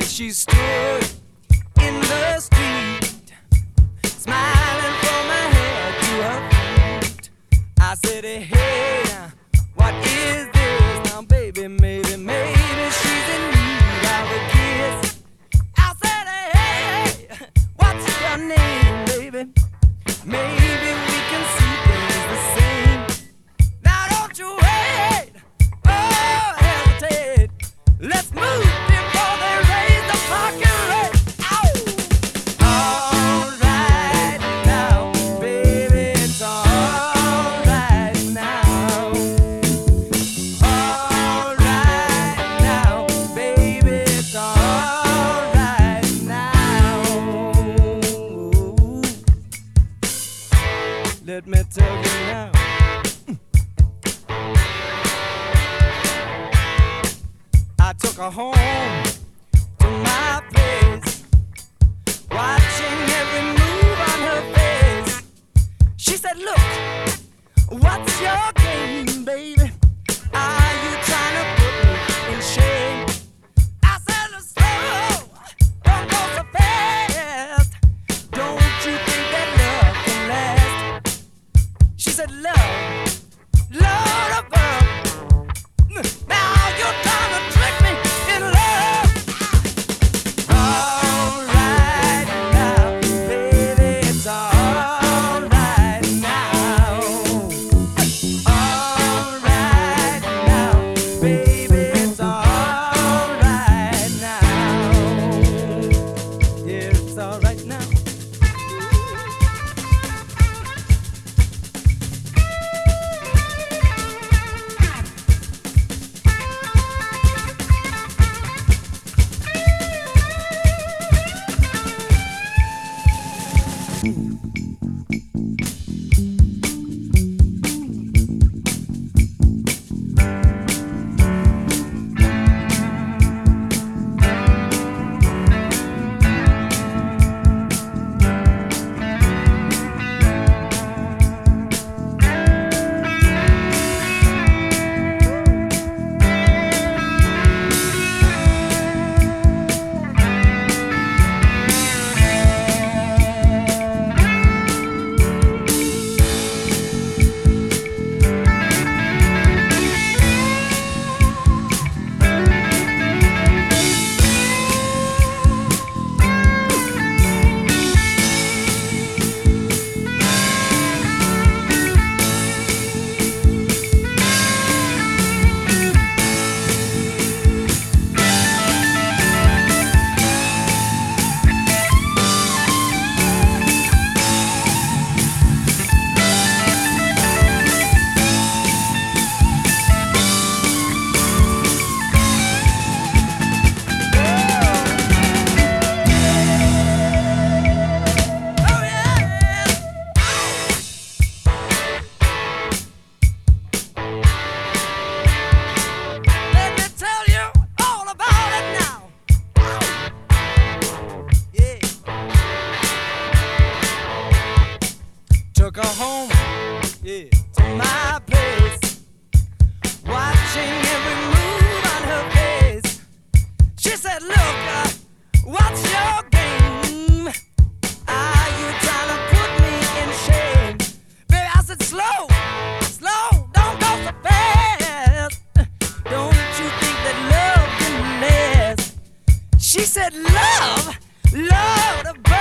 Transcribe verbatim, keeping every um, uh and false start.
She stood in the street, smiling from her head to her feet. I said, hey, what is this? Now, baby, maybe, maybe she's in need of a kiss. I said, hey, what's your name, baby? Maybe we can see things the same. Now, don't you wait, oh, hesitate. Let's move before they raise the parking rate. All right now, baby, it's all right now. All right now, baby, it's all right now. Let me tell you now. I took her home to my place, watching every move on her face. She said, look, what's your game, baby? Are you trying to put me in shame? I said, look, slow, don't go so fast. Don't you think that love can last? She said, love, love above. Now you're trying to trick me in love. All right now, baby, it's all right now. All right now, baby, it's all right now. Yeah, it's all right now. Let me tell you all about it now. Yeah. Took her home, yeah, to my place, watching every move on her face. She said, look, uh, what's your game? Are you trying to put me in shame? Baby, I said, slow, slow, don't go so fast. Don't you think that love can last? She said, love, love the